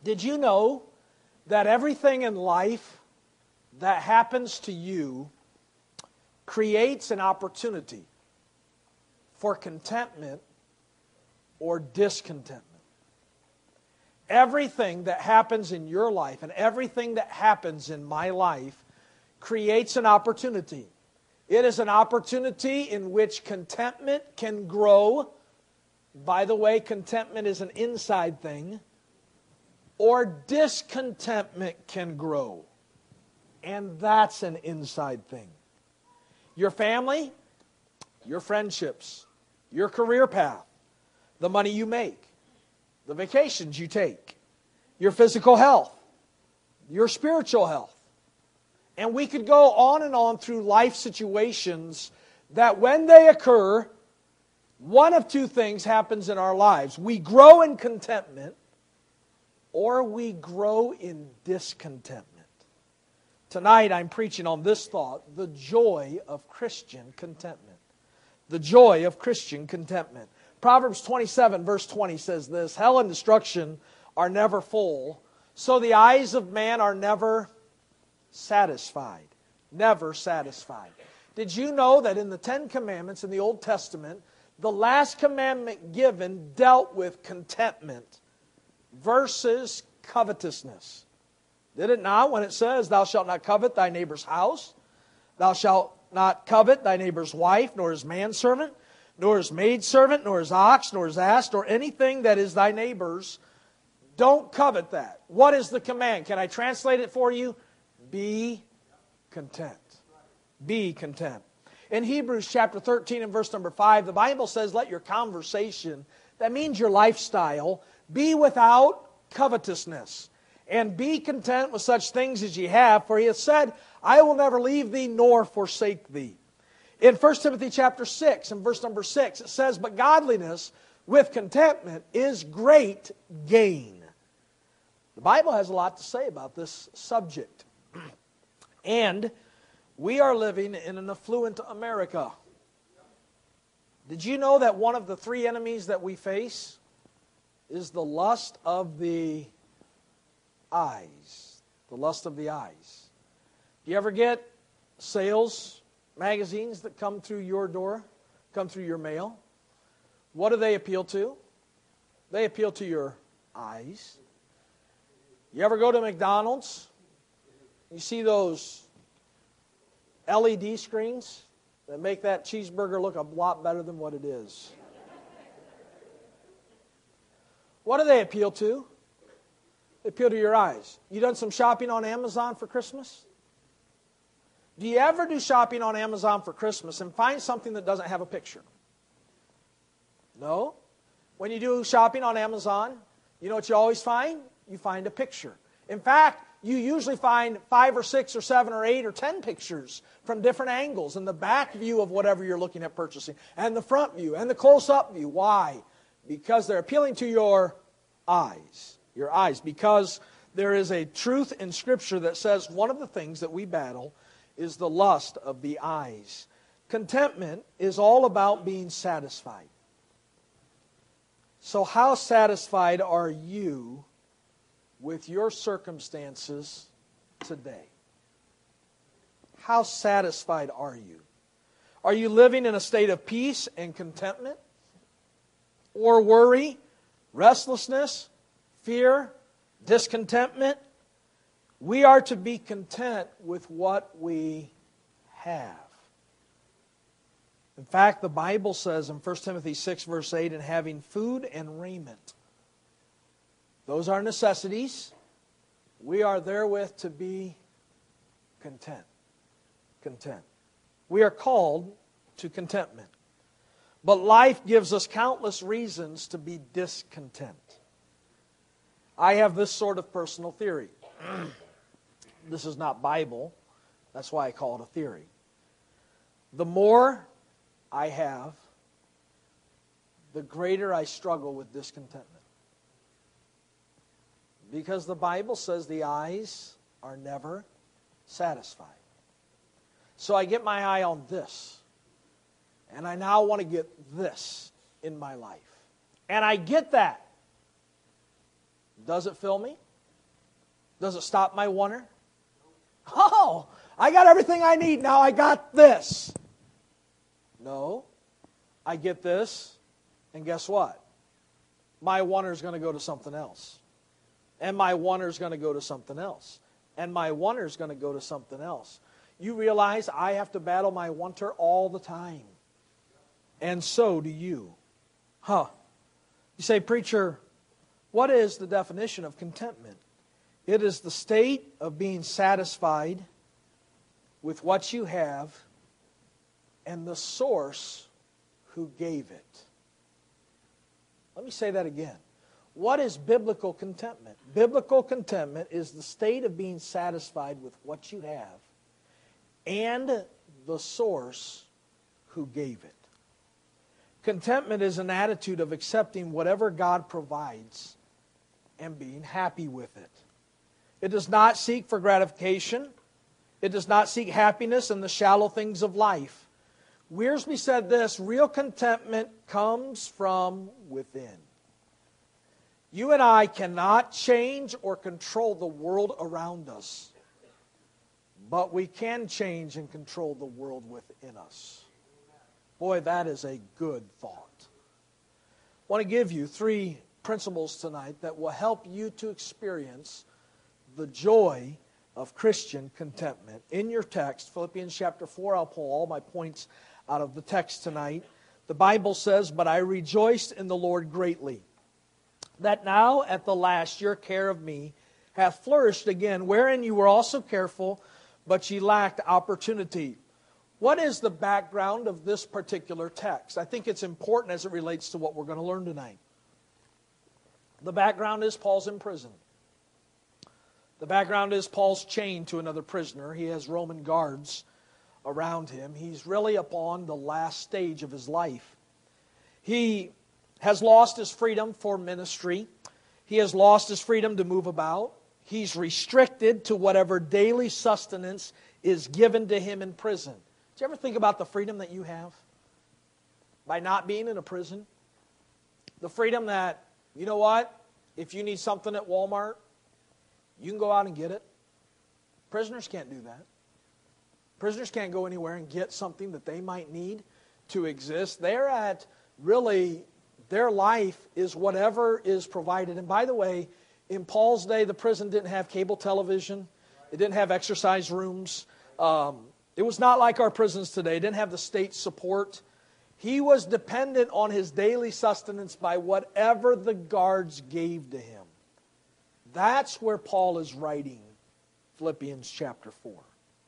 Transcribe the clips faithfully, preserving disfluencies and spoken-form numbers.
Did you know that everything in life that happens to you creates an opportunity for contentment or discontentment? Everything that happens in your life and everything that happens in my life creates an opportunity. It is an opportunity in which contentment can grow. By the way, contentment is an inside thing. Or discontentment can grow. And that's an inside thing. Your family, your friendships, your career path, the money you make, the vacations you take, your physical health, your spiritual health. And we could go on and on through life situations that when they occur, one of two things happens in our lives. We grow in contentment or we grow in discontentment. Tonight I'm preaching on this thought, the joy of Christian contentment. The joy of Christian contentment. Proverbs twenty-seven verse twenty says this, hell and destruction are never full, so the eyes of man are never satisfied. Never satisfied. Did you know that in the Ten Commandments in the Old Testament, the last commandment given dealt with contentment versus covetousness? Did it not when it says, thou shalt not covet thy neighbor's house, thou shalt not covet thy neighbor's wife, nor his manservant, nor his maidservant, nor his ox, nor his ass, nor anything that is thy neighbor's. Don't covet that. What is the command? Can I translate it for you? Be content. Be content. In Hebrews chapter thirteen and verse number five, the Bible says, let your conversation, that means your lifestyle, be without covetousness. And be content with such things as ye have, for he hath said, I will never leave thee nor forsake thee. In First Timothy chapter six and verse number six, it says, but godliness with contentment is great gain. The Bible has a lot to say about this subject. And we are living in an affluent America. Did you know that one of the three enemies that we face is the lust of the eyes? The lust of the eyes. Do you ever get sales magazines that come through your door, come through your mail? What do they appeal to? They appeal to your eyes. You ever go to McDonald's? You see those L E D screens that make that cheeseburger look a lot better than what it is. What do they appeal to? They appeal to your eyes. You done some shopping on Amazon for Christmas? Do you ever do shopping on Amazon for Christmas and find something that doesn't have a picture? No. When you do shopping on Amazon, you know what you always find? You find a picture. In fact, you usually find five or six or seven or eight or ten pictures from different angles in the back view of whatever you're looking at purchasing, and the front view, and the close-up view. Why? Because they're appealing to your eyes. Your eyes. Because there is a truth in Scripture that says one of the things that we battle is the lust of the eyes. Contentment is all about being satisfied. So how satisfied are you with your circumstances today? How satisfied are you? Are you living in a state of peace and contentment? Or worry, restlessness, fear, discontentment? We are to be content with what we have. In fact, the Bible says in First Timothy six verse eight, and having food and raiment. Those are necessities. We are therewith to be content. Content. We are called to contentment. But life gives us countless reasons to be discontent. I have this sort of personal theory. This is not Bible. That's why I call it a theory. The more I have, the greater I struggle with discontentment. Because the Bible says the eyes are never satisfied. So I get my eye on this. And I now want to get this in my life. And I get that. Does it fill me? Does it stop my wonder? Oh, I got everything I need. Now I got this. No. I get this. And guess what? My wonder is going to go to something else. And my wonder is going to go to something else. And my wonder is going to go to something else. You realize I have to battle my wonder all the time. And so do you. Huh. You say, preacher, what is the definition of contentment? It is the state of being satisfied with what you have and the source who gave it. Let me say that again. What is biblical contentment? Biblical contentment is the state of being satisfied with what you have and the source who gave it. Contentment is an attitude of accepting whatever God provides and being happy with it. It does not seek for gratification. It does not seek happiness in the shallow things of life. Wiersbe said this, real contentment comes from within. You and I cannot change or control the world around us, but we can change and control the world within us. Boy, that is a good thought. I want to give you three principles tonight that will help you to experience the joy of Christian contentment. In your text, Philippians chapter four, I'll pull all my points out of the text tonight. The Bible says, "But I rejoiced in the Lord greatly, that now at the last your care of me hath flourished again, wherein you were also careful, but ye lacked opportunity." What is the background of this particular text? I think it's important as it relates to what we're going to learn tonight. The background is Paul's in prison. The background is Paul's chained to another prisoner. He has Roman guards around him. He's really upon the last stage of his life. He has lost his freedom for ministry. He has lost his freedom to move about. He's restricted to whatever daily sustenance is given to him in prison. Do you ever think about the freedom that you have by not being in a prison? The freedom that, you know what, if you need something at Walmart, you can go out and get it. Prisoners can't do that. Prisoners can't go anywhere and get something that they might need to exist. They're at, really, their life is whatever is provided. And by the way, in Paul's day, the prison didn't have cable television. It didn't have exercise rooms. Um, it was not like our prisons today. It didn't have the state support. He was dependent on his daily sustenance by whatever the guards gave to him. That's where Paul is writing Philippians chapter four.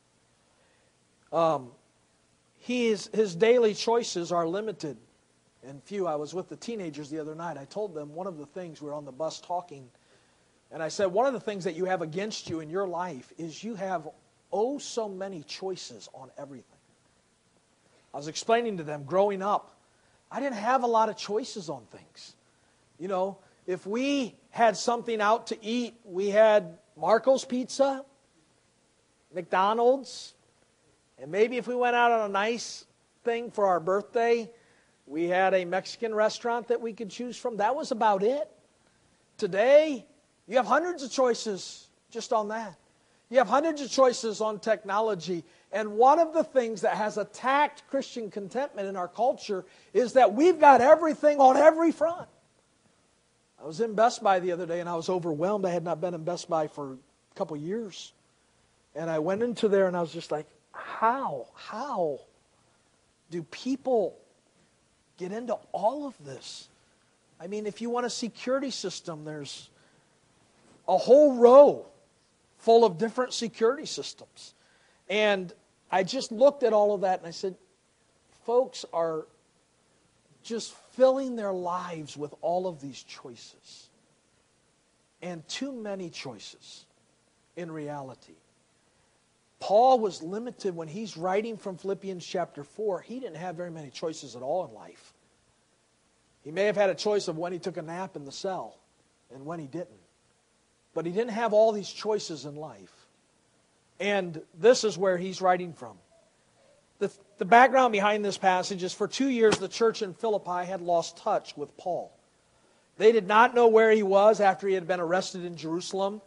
Um, he is, his daily choices are limited and few. I was with the teenagers the other night. I told them one of the things, we were on the bus talking, and I said, one of the things that you have against you in your life is you have oh so many choices on everything. I was explaining to them, growing up, I didn't have a lot of choices on things. You know, if we had something out to eat, we had Marco's Pizza, McDonald's, and maybe if we went out on a nice thing for our birthday, we had a Mexican restaurant that we could choose from. That was about it. Today, you have hundreds of choices just on that. You have hundreds of choices on technology. And one of the things that has attacked Christian contentment in our culture is that we've got everything on every front. I was in Best Buy the other day and I was overwhelmed. I had not been in Best Buy for a couple years. And I went into there and I was just like, how? How do people get into all of this? I mean, if you want a security system, there's a whole row full of different security systems. And I just looked at all of that and I said, folks are just filling their lives with all of these choices. And too many choices in reality. Paul was limited when he's writing from Philippians chapter four. He didn't have very many choices at all in life. He may have had a choice of when he took a nap in the cell and when he didn't. But he didn't have all these choices in life. And this is where he's writing from. The, the background behind this passage is for two years the church in Philippi had lost touch with Paul. They did not know where he was after he had been arrested in Jerusalem.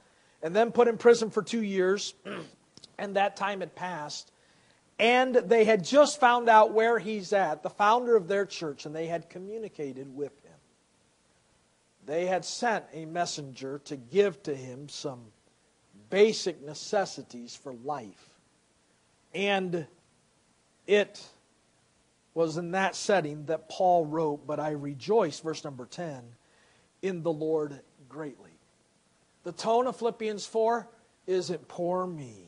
and then put in prison for two years, and that time had passed. And they had just found out where he's at, the founder of their church, and they had communicated with him. They had sent a messenger to give to him some basic necessities for life. And it was in that setting that Paul wrote, "But I rejoice," verse number ten, "in the Lord greatly." The tone of Philippians four isn't poor me.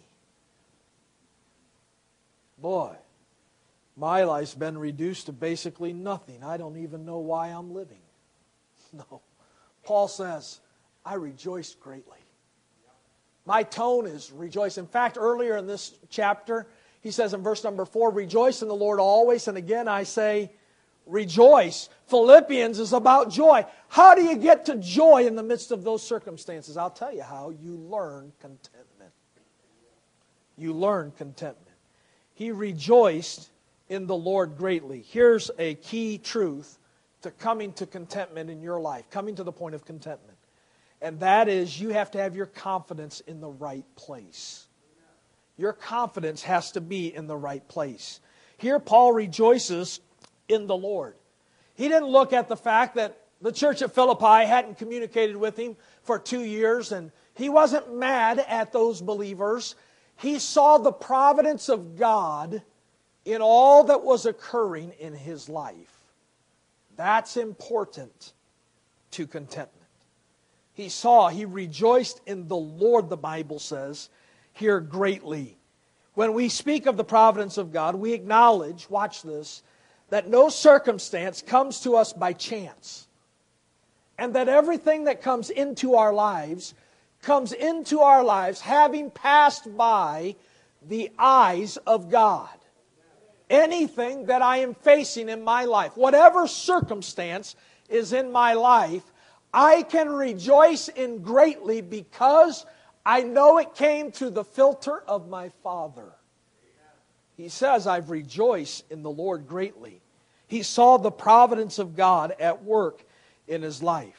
Boy, my life's been reduced to basically nothing. I don't even know why I'm living. No. Paul says, I rejoice greatly. My tone is rejoice. In fact, earlier in this chapter, he says in verse number four, "Rejoice in the Lord always." And again I say, rejoice. Philippians is about joy. How do you get to joy in the midst of those circumstances? I'll tell you how. You learn contentment. You learn contentment. He rejoiced in the Lord greatly. Here's a key truth to coming to contentment in your life, coming to the point of contentment. And that is, you have to have your confidence in the right place. Your confidence has to be in the right place. Here Paul rejoices in the Lord. He didn't look at the fact that the church at Philippi hadn't communicated with him for two years, and he wasn't mad at those believers. He saw the providence of God in all that was occurring in his life. That's important to contentment. He saw, he rejoiced in the Lord, the Bible says, here greatly. When we speak of the providence of God, we acknowledge, watch this, that no circumstance comes to us by chance. And that everything that comes into our lives comes into our lives having passed by the eyes of God. Anything that I am facing in my life, whatever circumstance is in my life, I can rejoice in greatly because I know it came through the filter of my Father. He says, I've rejoiced in the Lord greatly. He saw the providence of God at work in his life.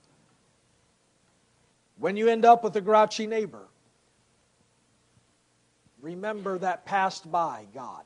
When you end up with a grouchy neighbor, remember that passed by God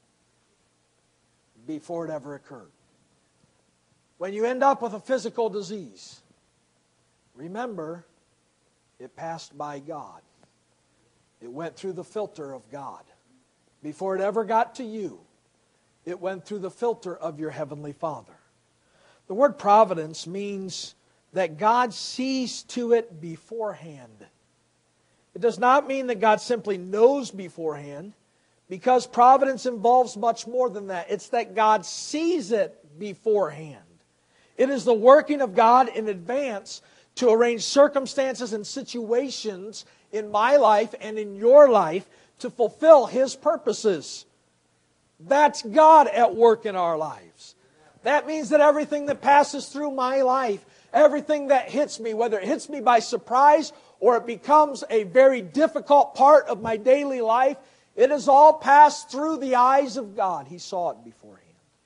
before it ever occurred. When you end up with a physical disease, remember it passed by God. It went through the filter of God. Before it ever got to you, it went through the filter of your Heavenly Father. The word providence means that God sees to it beforehand. It does not mean that God simply knows beforehand, because providence involves much more than that. It's that God sees it beforehand. It is the working of God in advance to arrange circumstances and situations in my life and in your life to fulfill His purposes. That's God at work in our lives. That means that everything that passes through my life, everything that hits me, whether it hits me by surprise or it becomes a very difficult part of my daily life, it has all passed through the eyes of God. He saw it beforehand.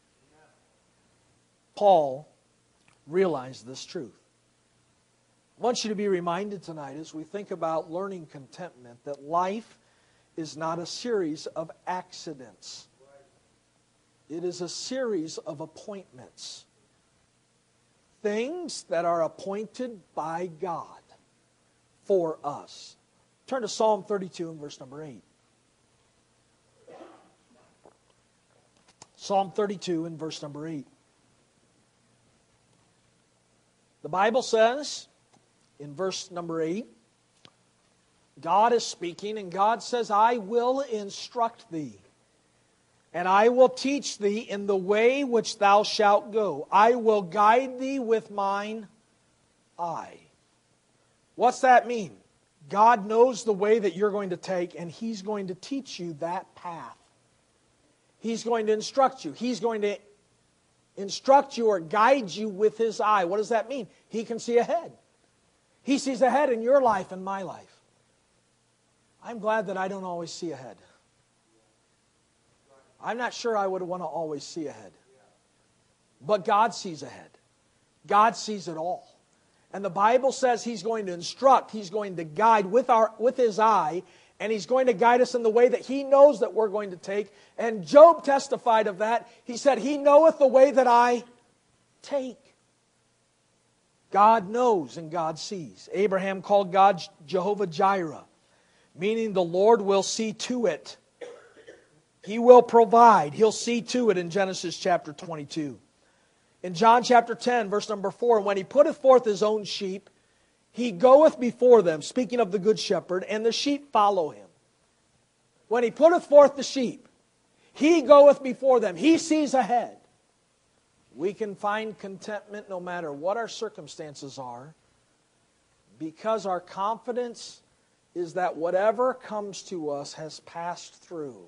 Paul realized this truth. I want you to be reminded tonight as we think about learning contentment that life is not a series of accidents. It is a series of appointments. Things that are appointed by God for us. Turn to Psalm thirty-two and verse number eight. Psalm thirty-two and verse number eight. The Bible says in verse number eight, God is speaking and God says, I will instruct thee, and I will teach thee in the way which thou shalt go. I will guide thee with mine eye. What's that mean? God knows the way that you're going to take, and He's going to teach you that path. He's going to instruct you. He's going to instruct you or guide you with His eye. What does that mean? He can see ahead. He sees ahead in your life and my life. I'm glad that I don't always see ahead. I'm not sure I would want to always see ahead. But God sees ahead. God sees it all. And the Bible says He's going to instruct, He's going to guide with, our, with His eye, and He's going to guide us in the way that He knows that we're going to take. And Job testified of that. He said, He knoweth the way that I take. God knows and God sees. Abraham called God Jehovah Jireh, meaning the Lord will see to it. He will provide. He'll see to it in Genesis chapter twenty-two. In John chapter ten, verse number four, and when He putteth forth His own sheep, He goeth before them, speaking of the good shepherd, and the sheep follow Him. When He putteth forth the sheep, He goeth before them. He sees ahead. We can find contentment no matter what our circumstances are, because our confidence is that whatever comes to us has passed through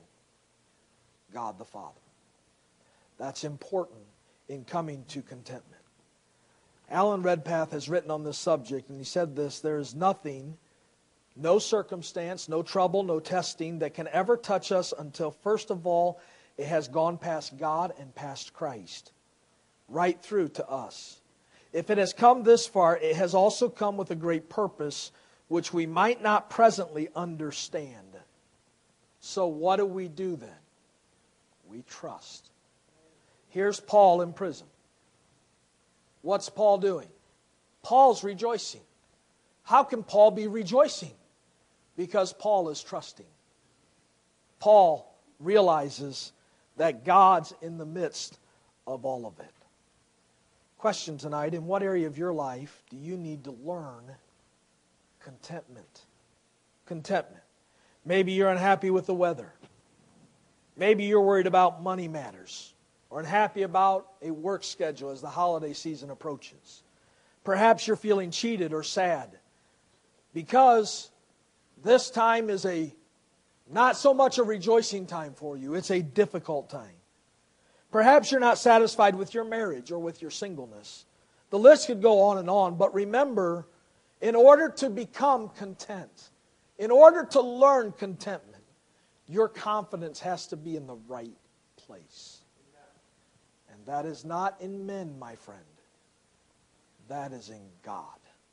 God the Father. That's important in coming to contentment. Alan Redpath has written on this subject, and he said this: there is nothing, no circumstance, no trouble, no testing that can ever touch us until first of all it has gone past God and past Christ, right through to us. If it has come this far, it has also come with a great purpose, which we might not presently understand. So what do we do then? We trust. Here's Paul in prison. What's Paul doing? Paul's rejoicing. How can Paul be rejoicing? Because Paul is trusting. Paul realizes that God's in the midst of all of it. Question tonight: in what area of your life do you need to learn contentment? Contentment. Maybe you're unhappy with the weather. Maybe you're worried about money matters, or unhappy about a work schedule as the holiday season approaches. Perhaps you're feeling cheated or sad because this time is a not so much a rejoicing time for you. It's a difficult time. Perhaps you're not satisfied with your marriage or with your singleness. The list could go on and on, but remember, in order to become content, in order to learn contentment, your confidence has to be in the right place. And that is not in men, my friend. That is in God.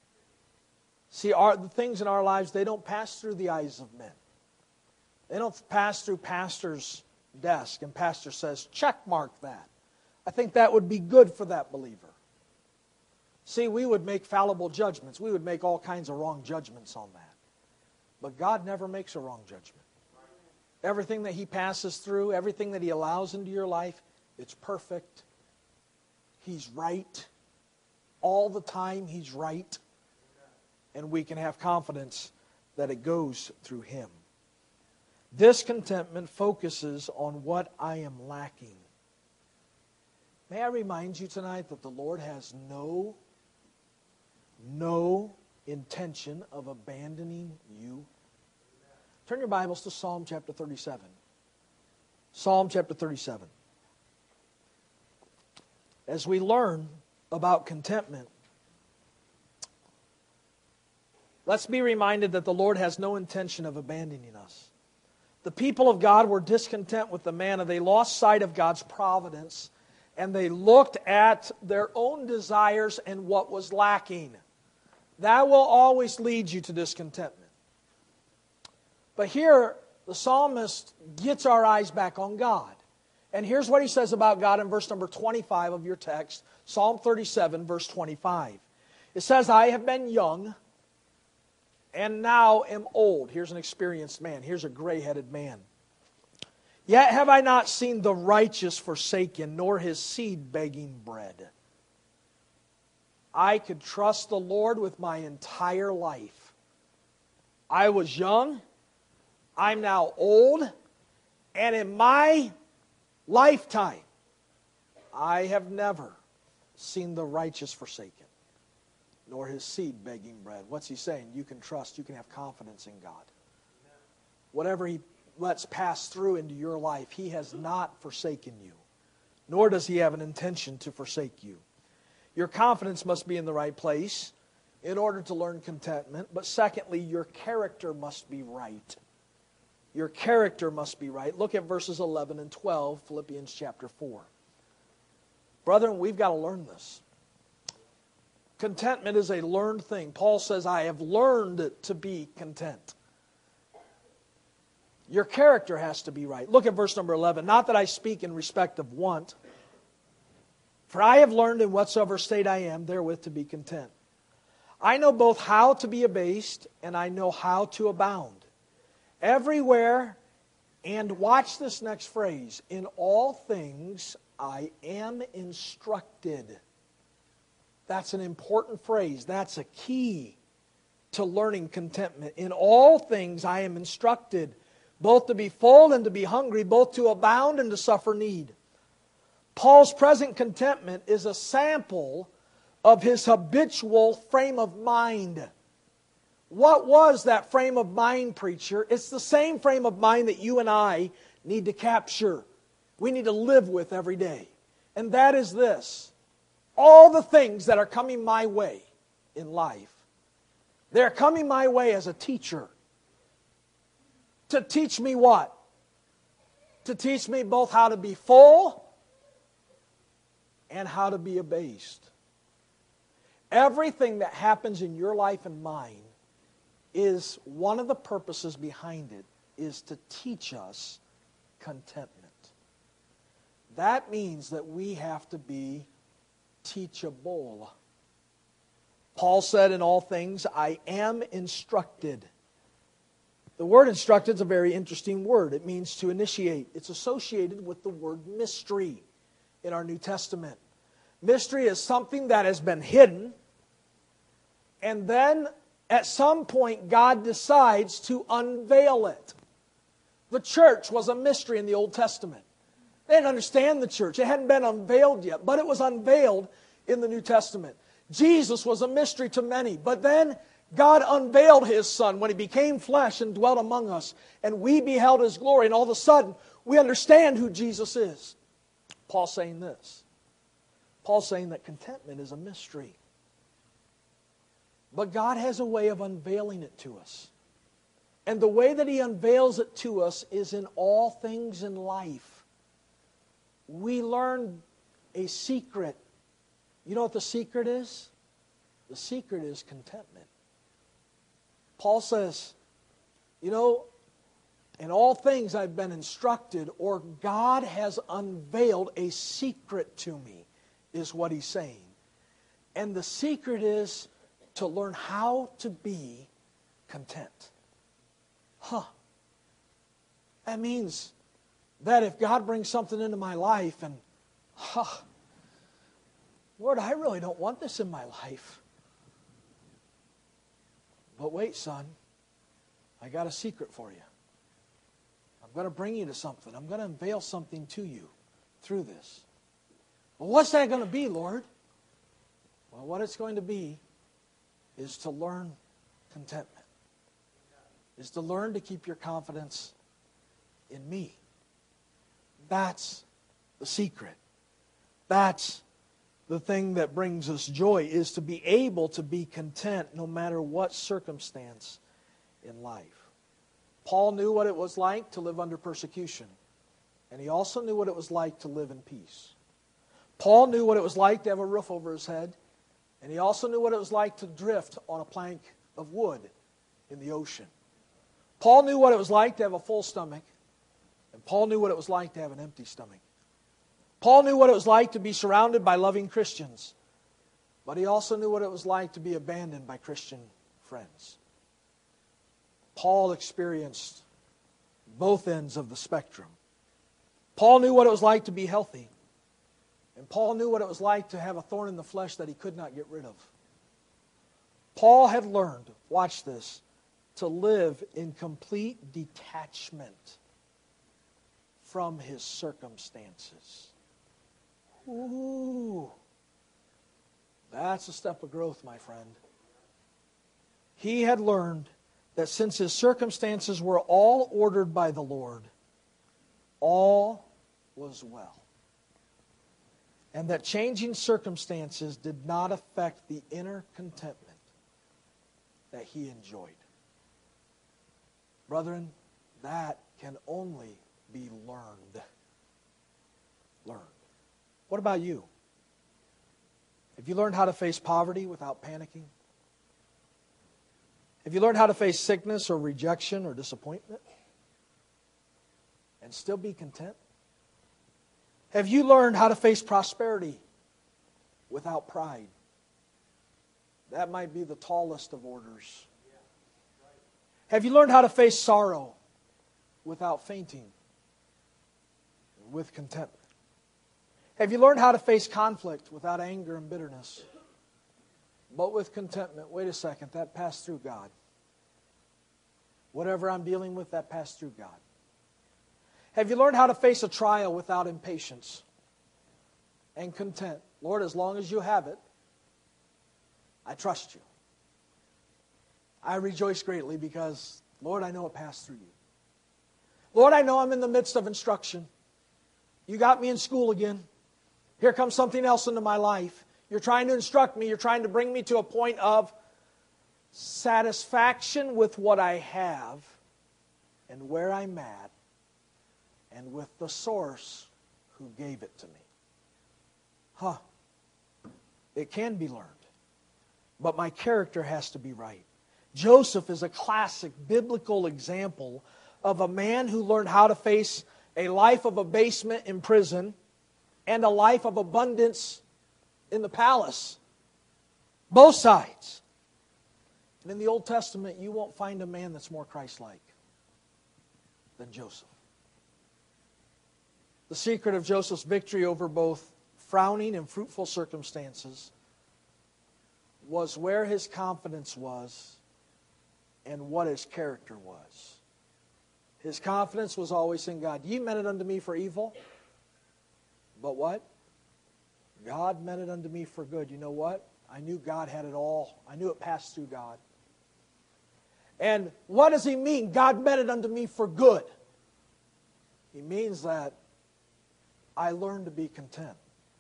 See, our, the things in our lives, they don't pass through the eyes of men. They don't pass through pastor's desk and pastor says, check mark that. I think that would be good for that believer. See, we would make fallible judgments. We would make all kinds of wrong judgments on that. But God never makes a wrong judgment. Everything that He passes through, everything that He allows into your life, it's perfect. He's right. All the time He's right. And we can have confidence that it goes through Him. This contentment focuses on what I am lacking. May I remind you tonight that the Lord has no, no intention of abandoning you. Turn your Bibles to Psalm chapter thirty-seven. Psalm chapter thirty-seven. As we learn about contentment, let's be reminded that the Lord has no intention of abandoning us. The people of God were discontent with the manna. They lost sight of God's providence, and they looked at their own desires and what was lacking. That will always lead you to discontentment. But here, the psalmist gets our eyes back on God. And here's what he says about God in verse number twenty-five of your text, Psalm thirty-seven, verse twenty-five. It says, I have been young, and now am old. Here's an experienced man. Here's a gray-headed man. Yet have I not seen the righteous forsaken, nor his seed begging bread. I could trust the Lord with my entire life. I was young, I'm now old, and in my lifetime, I have never seen the righteous forsaken, nor his seed begging bread. What's he saying? You can trust, you can have confidence in God. Whatever He lets pass through into your life, He has not forsaken you, nor does He have an intention to forsake you. Your confidence must be in the right place in order to learn contentment. But secondly, your character must be right. Your character must be right. Look at verses eleven and twelve, Philippians chapter four. Brethren, we've got to learn this. Contentment is a learned thing. Paul says, I have learned to be content. Your character has to be right. Look at verse number eleven. Not that I speak in respect of want, for I have learned in whatsoever state I am, therewith to be content. I know both how to be abased, and I know how to abound. Everywhere, and watch this next phrase, in all things I am instructed. That's an important phrase. That's a key to learning contentment. In all things I am instructed, both to be full and to be hungry, both to abound and to suffer need. Paul's present contentment is a sample of his habitual frame of mind. What was that frame of mind, preacher? It's the same frame of mind that you and I need to capture. We need to live with every day. And that is this. All the things that are coming my way in life, they're coming my way as a teacher. To teach me what? To teach me both how to be full and how to be abased. Everything that happens in your life and mine is one of the purposes behind it is to teach us contentment. That means that we have to be teachable. Paul said, in all things, I am instructed. The word instructed is a very interesting word. It means to initiate. It's associated with the word mystery in our New Testament. Mystery is something that has been hidden, and then at some point God decides to unveil it. The church was a mystery in the Old Testament. They didn't understand the church. It hadn't been unveiled yet, but it was unveiled in the New Testament. Jesus was a mystery to many, but then God unveiled His Son when He became flesh and dwelt among us, and we beheld His glory, and all of a sudden we understand who Jesus is. Paul's saying this. Paul's saying that contentment is a mystery. But God has a way of unveiling it to us. And the way that He unveils it to us is in all things in life. We learn a secret. You know what the secret is? The secret is contentment. Paul says, you know, in all things I've been instructed, or God has unveiled a secret to me, is what he's saying. And the secret is to learn how to be content. Huh. That means that if God brings something into my life and, huh, Lord, I really don't want this in my life. But wait, son, I got a secret for you. I'm going to bring you to something. I'm going to unveil something to you through this. Well, what's that going to be, Lord? Well, what it's going to be is to learn contentment. Is to learn to keep your confidence in me. That's the secret. That's the thing that brings us joy, is to be able to be content no matter what circumstance in life. Paul knew what it was like to live under persecution, and he also knew what it was like to live in peace. Paul knew what it was like to have a roof over his head, and he also knew what it was like to drift on a plank of wood in the ocean. Paul knew what it was like to have a full stomach, and Paul knew what it was like to have an empty stomach. Paul knew what it was like to be surrounded by loving Christians, but he also knew what it was like to be abandoned by Christian friends. Paul experienced both ends of the spectrum. Paul knew what it was like to be healthy, and Paul knew what it was like to have a thorn in the flesh that he could not get rid of. Paul had learned, watch this, to live in complete detachment from his circumstances. Ooh, that's a step of growth, my friend. He had learned that since his circumstances were all ordered by the Lord, all was well. And that changing circumstances did not affect the inner contentment that he enjoyed. Brethren, that can only be learned. Learned. What about you? Have you learned how to face poverty without panicking? Have you learned how to face sickness or rejection or disappointment and still be content? Have you learned how to face prosperity without pride? That might be the tallest of orders. Have you learned how to face sorrow without fainting, with contentment? Have you learned how to face conflict without anger and bitterness, but with contentment? Wait a second, that passed through God. Whatever I'm dealing with, that passed through God. Have you learned how to face a trial without impatience and content? Lord, as long as you have it, I trust you. I rejoice greatly because, Lord, I know it passed through you. Lord, I know I'm in the midst of instruction. You got me in school again. Here comes something else into my life. You're trying to instruct me. You're trying to bring me to a point of satisfaction with what I have and where I'm at and with the source who gave it to me. Huh. It can be learned. But my character has to be right. Joseph is a classic biblical example of a man who learned how to face a life of abasement in prison and a life of abundance in the palace. Both sides. And in the Old Testament, you won't find a man that's more Christ-like than Joseph. The secret of Joseph's victory over both frowning and fruitful circumstances was where his confidence was and what his character was. His confidence was always in God. Ye meant it unto me for evil, but what? God meant it unto me for good. You know what? I knew God had it all. I knew it passed through God. And what does he mean? God meant it unto me for good. He means that I learned to be content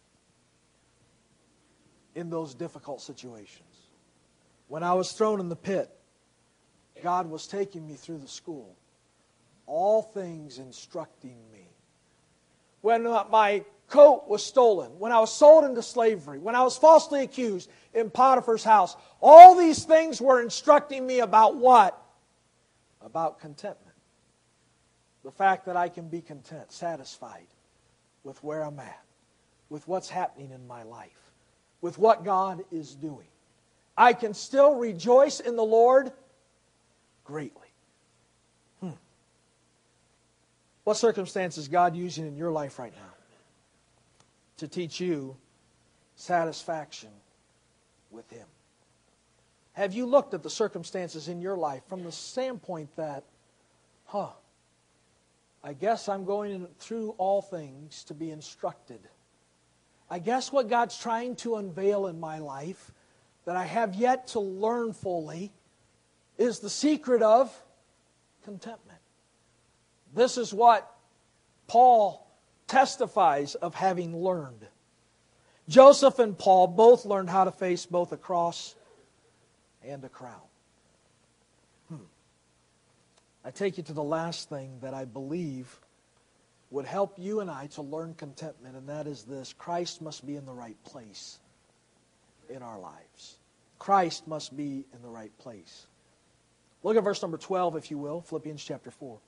in those difficult situations. When I was thrown in the pit, God was taking me through the school. All things instructing me. When my coat was stolen, when I was sold into slavery, when I was falsely accused in Potiphar's house, all these things were instructing me about what? About contentment. The fact that I can be content, satisfied with where I'm at, with what's happening in my life, with what God is doing. I can still rejoice in the Lord greatly. Hmm. What circumstance is God using in your life right now to teach you satisfaction with Him? Have you looked at the circumstances in your life from the standpoint that, huh, I guess I'm going through all things to be instructed. I guess what God's trying to unveil in my life that I have yet to learn fully is the secret of contentment. This is what Paul testifies of having learned. Joseph and Paul both learned how to face both a cross and a crown. Hmm. I take you to the last thing that I believe would help you and I to learn contentment, and that is this: Christ must be in the right place in our lives. Christ must be in the right place. Look at verse number twelve, if you will, Philippians chapter four.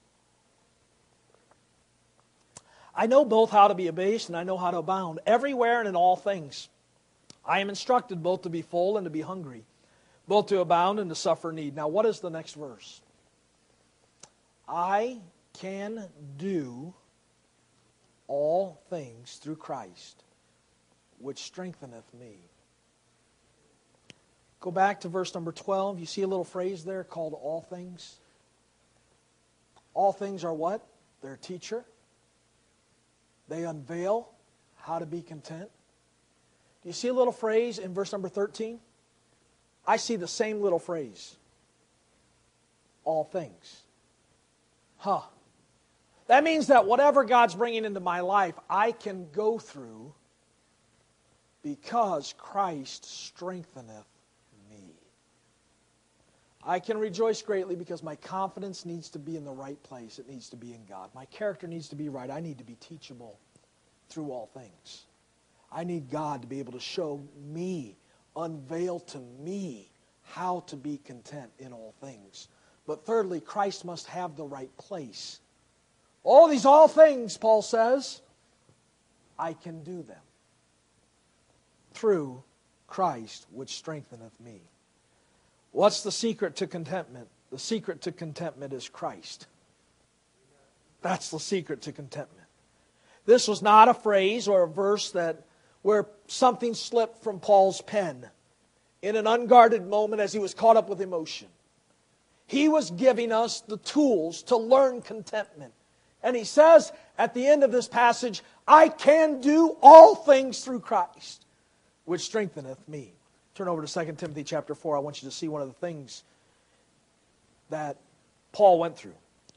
I know both how to be abased and I know how to abound, everywhere and in all things. I am instructed both to be full and to be hungry, both to abound and to suffer need. Now, what is the next verse? I can do all things through Christ, which strengtheneth me. Go back to verse number twelve. You see a little phrase there called all things. All things are what? They're a teacher. They unveil how to be content. Do you see a little phrase in verse number thirteen? I see the same little phrase. All things. Huh. That means that whatever God's bringing into my life, I can go through because Christ strengtheneth me. I can rejoice greatly because my confidence needs to be in the right place. It needs to be in God. My character needs to be right. I need to be teachable through all things. I need God to be able to show me, unveil to me how to be content in all things. But thirdly, Christ must have the right place. All these all things, Paul says, I can do them through Christ, which strengtheneth me. What's the secret to contentment? The secret to contentment is Christ. That's the secret to contentment. This was not a phrase or a verse that where something slipped from Paul's pen in an unguarded moment as he was caught up with emotion. He was giving us the tools to learn contentment. And he says at the end of this passage, I can do all things through Christ, which strengtheneth me. Turn over to Second Timothy chapter four. I want you to see one of the things that Paul went through.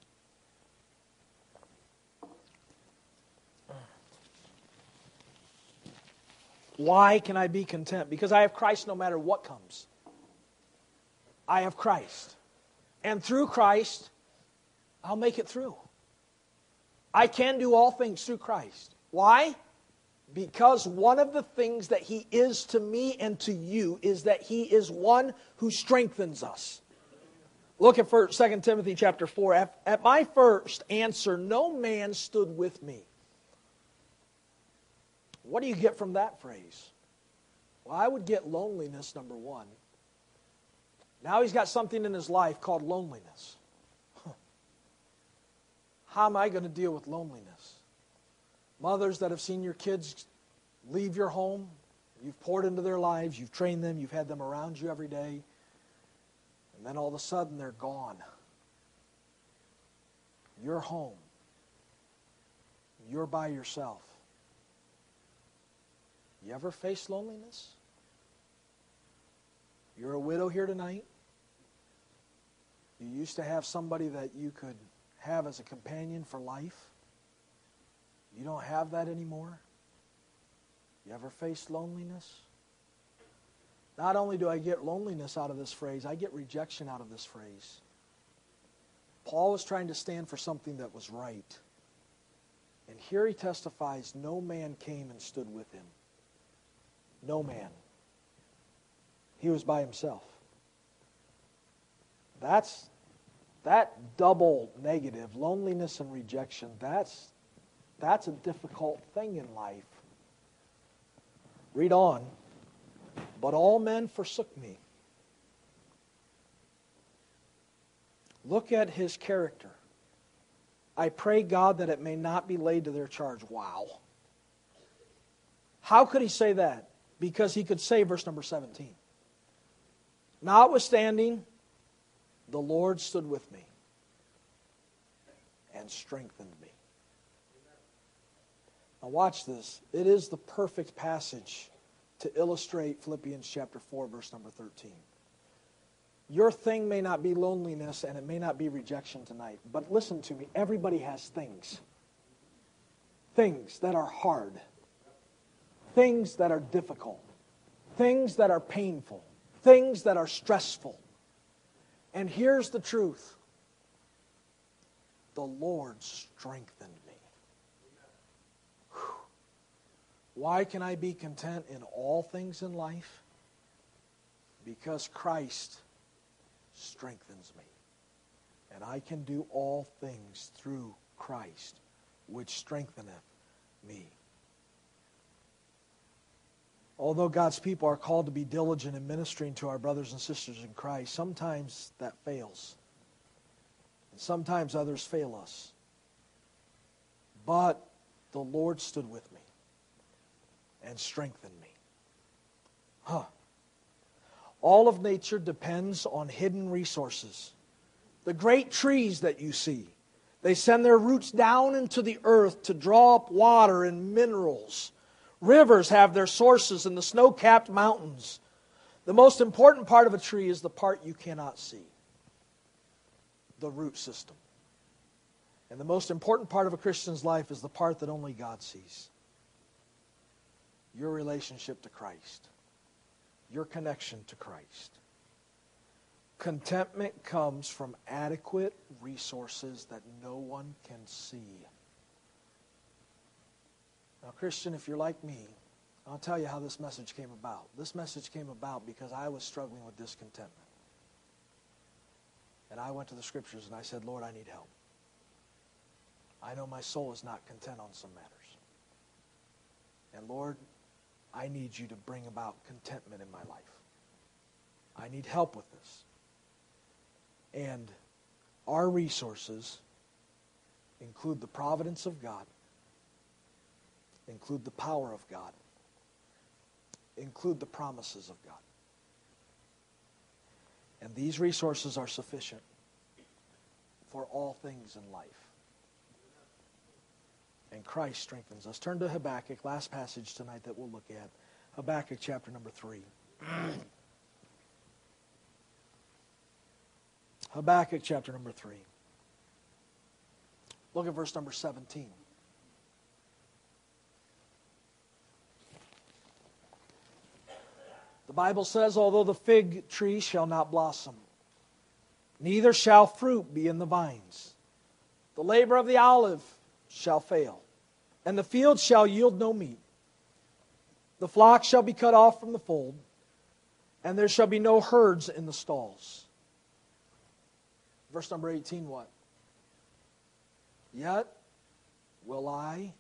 Why can I be content? Because I have Christ no matter what comes. I have Christ. And through Christ, I'll make it through. I can do all things through Christ. Why? Because one of the things that He is to me and to you is that He is one who strengthens us. Look at Second Timothy chapter four. At, at my first answer, no man stood with me. What do you get from that phrase? Well, I would get loneliness, number one. Now he's got something in his life called loneliness. Huh. How am I going to deal with loneliness? Mothers that have seen your kids leave your home, you've poured into their lives, you've trained them, you've had them around you every day, and then all of a sudden they're gone. You're home. You're by yourself. You ever face loneliness? You're a widow here tonight. You used to have somebody that you could have as a companion for life. You don't have that anymore. You ever face loneliness? Not only do I get loneliness out of this phrase, I get rejection out of this phrase. Paul was trying to stand for something that was right. And here he testifies, no man came and stood with him. No man. He was by himself. That's that double negative, loneliness and rejection, that's that's a difficult thing in life. Read on. But all men forsook me. Look at his character. I pray God that it may not be laid to their charge. Wow. How could he say that? Because he could say, verse number seventeen, notwithstanding, the Lord stood with me and strengthened me. Now watch this. It is the perfect passage to illustrate Philippians chapter four, verse number thirteen. Your thing may not be loneliness and it may not be rejection tonight, but listen to me. Everybody has things. Things that are hard. Things that are difficult. Things that are painful. Things that are stressful. And here's the truth. The Lord strengthened me. Whew. Why can I be content in all things in life? Because Christ strengthens me. And I can do all things through Christ, which strengtheneth me. Although God's people are called to be diligent in ministering to our brothers and sisters in Christ, sometimes that fails. And sometimes others fail us. But the Lord stood with me and strengthened me. Huh. All of nature depends on hidden resources. The great trees that you see, they send their roots down into the earth to draw up water and minerals. Rivers have their sources in the snow-capped mountains. The most important part of a tree is the part you cannot see, the root system. And the most important part of a Christian's life is the part that only God sees. Your relationship to Christ. Your connection to Christ. Contentment comes from adequate resources that no one can see. Now, Christian, if you're like me, I'll tell you how this message came about. This message came about because I was struggling with discontentment. And I went to the Scriptures and I said, Lord, I need help. I know my soul is not content on some matters. And Lord, I need you to bring about contentment in my life. I need help with this. And our resources include the providence of God, include the power of God, include the promises of God. And these resources are sufficient for all things in life. And Christ strengthens us. Turn to Habakkuk, last passage tonight that we'll look at. Habakkuk chapter number three. Habakkuk chapter number three. Look at verse number seventeen. The Bible says, although the fig tree shall not blossom, neither shall fruit be in the vines, the labor of the olive shall fail, and the field shall yield no meat. The flock shall be cut off from the fold, and there shall be no herds in the stalls. Verse number eighteen, what? Yet will I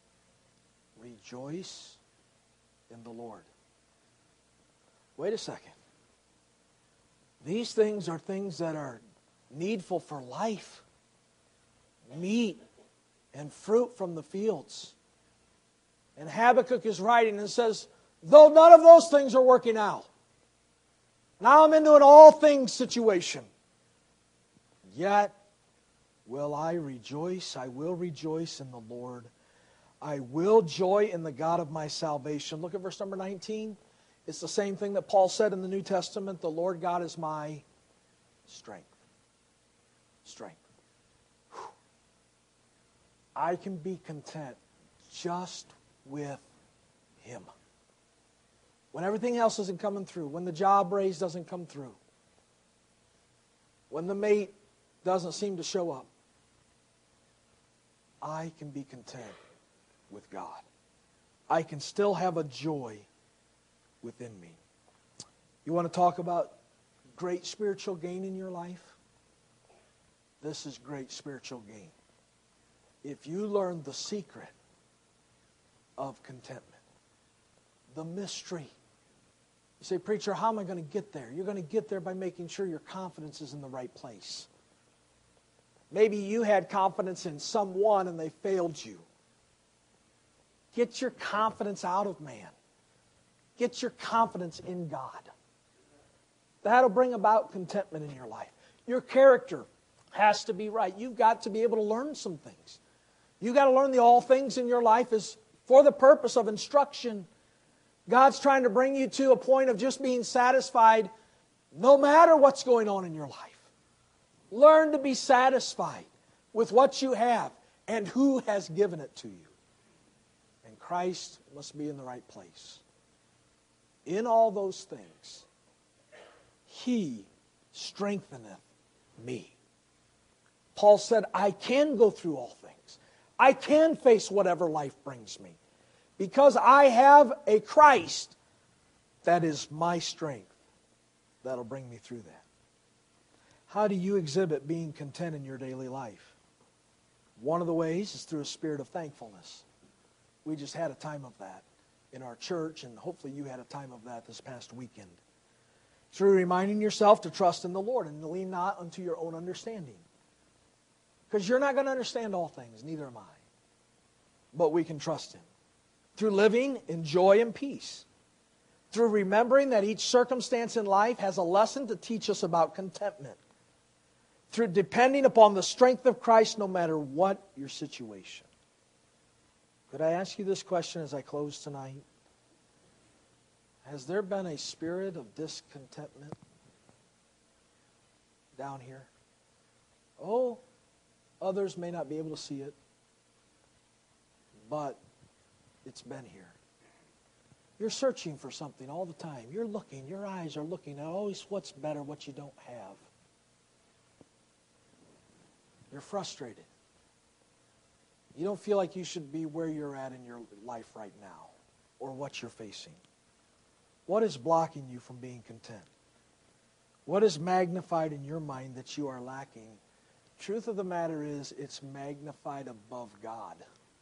rejoice in the Lord. Wait a second. These things are things that are needful for life. Meat and fruit from the fields. And Habakkuk is writing and says, though none of those things are working out, now I'm into an all things situation. Yet will I rejoice, I will rejoice in the Lord. I will joy in the God of my salvation. Look at verse number nineteen. It's the same thing that Paul said in the New Testament. The Lord God is my strength. Strength. Whew. I can be content just with Him. When everything else isn't coming through, when the job raise doesn't come through, when the mate doesn't seem to show up, I can be content with God. I can still have a joy within me. You want to talk about great spiritual gain in your life? This is great spiritual gain. If you learn the secret of contentment, the mystery. You say, preacher, how am I going to get there? You're going to get there by making sure your confidence is in the right place. Maybe you had confidence in someone and they failed you. Get your confidence out of man. Get your confidence in God. That'll bring about contentment in your life. Your character has to be right. You've got to be able to learn some things. You've got to learn the all things in your life is for the purpose of instruction. God's trying to bring you to a point of just being satisfied no matter what's going on in your life. Learn to be satisfied with what you have and who has given it to you. And Christ must be in the right place. In all those things, He strengtheneth me. Paul said, I can go through all things. I can face whatever life brings me. Because I have a Christ that is my strength that'll bring me through that. How do you exhibit being content in your daily life? One of the ways is through a spirit of thankfulness. We just had a time of that in our church, and hopefully you had a time of that this past weekend. Through reminding yourself to trust in the Lord and to lean not unto your own understanding. Because you're not going to understand all things, neither am I. But we can trust Him. Through living in joy and peace. Through remembering that each circumstance in life has a lesson to teach us about contentment. Through depending upon the strength of Christ no matter what your situation. Could I ask you this question as I close tonight? Has there been a spirit of discontentment down here? Oh, others may not be able to see it, but it's been here. You're searching for something all the time. You're looking, your eyes are looking at always what's better, what you don't have. You're frustrated. You don't feel like you should be where you're at in your life right now. or what you're facing? What is blocking you from being content? What is magnified in your mind that you are lacking? Truth of the matter is, it's magnified above God.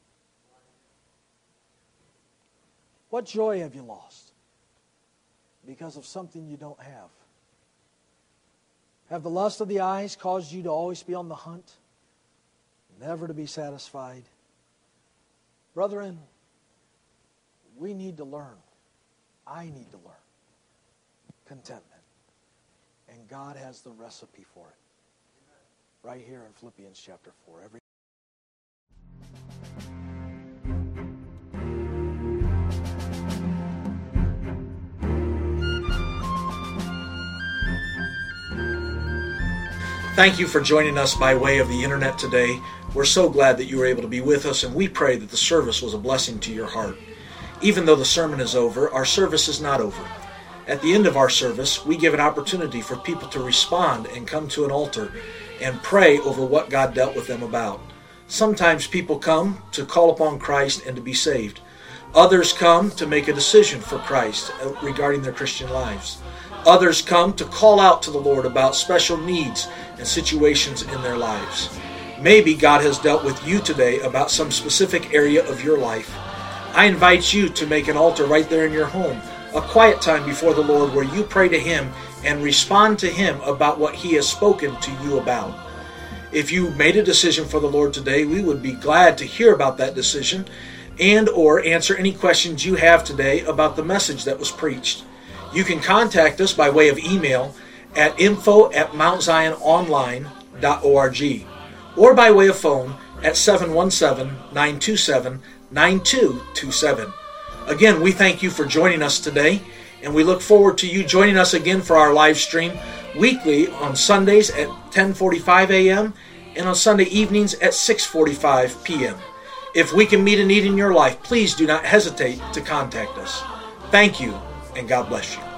What joy have you lost because of something you don't have? Have the lust of the eyes caused you to always be on the hunt, never to be satisfied? Brethren, we need to learn. I need to learn contentment. And God has the recipe for it. Right here in Philippians chapter four. Every Thank you for joining us by way of the internet today. We're so glad that you were able to be with us, and we pray that the service was a blessing to your heart. Even though the sermon is over, our service is not over. At the end of our service, we give an opportunity for people to respond and come to an altar and pray over what God dealt with them about. Sometimes people come to call upon Christ and to be saved. Others come to make a decision for Christ regarding their Christian lives. Others come to call out to the Lord about special needs and situations in their lives. Maybe God has dealt with you today about some specific area of your life. I invite you to make an altar right there in your home, a quiet time before the Lord where you pray to Him and respond to Him about what He has spoken to you about. If you made a decision for the Lord today, we would be glad to hear about that decision and or answer any questions you have today about the message that was preached. You can contact us by way of email at info at mount zion online dot org or by way of phone at seven one seven, nine two seven, nine two two seven. Again, we thank you for joining us today, and we look forward to you joining us again for our live stream weekly on Sundays at ten forty-five a.m. and on Sunday evenings at six forty-five p.m. If we can meet a need in your life, please do not hesitate to contact us. Thank you, and God bless you.